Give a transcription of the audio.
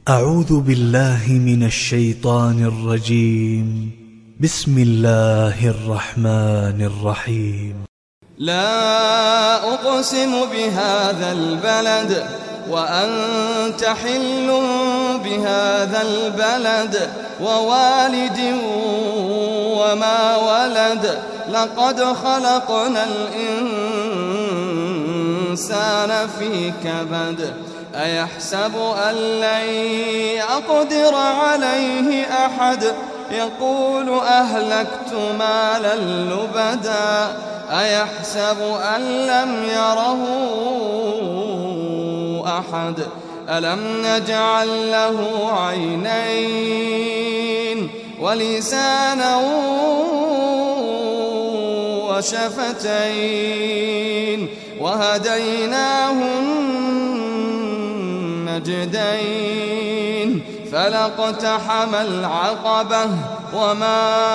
أعوذ بالله من الشيطان الرجيم. بسم الله الرحمن الرحيم. لا أقسم بهذا البلد وأنت حل بهذا البلد ووالد وما ولد لقد خلقنا الإنسان في كبد أيحسب أن لن يقدر عليه أحد يقول أهلكت مالا لبدا أيحسب أن لم يره أحد ألم نجعل له عينين ولسانا وشفتين وهديناه النجدين فلا اقتحم العقبة وما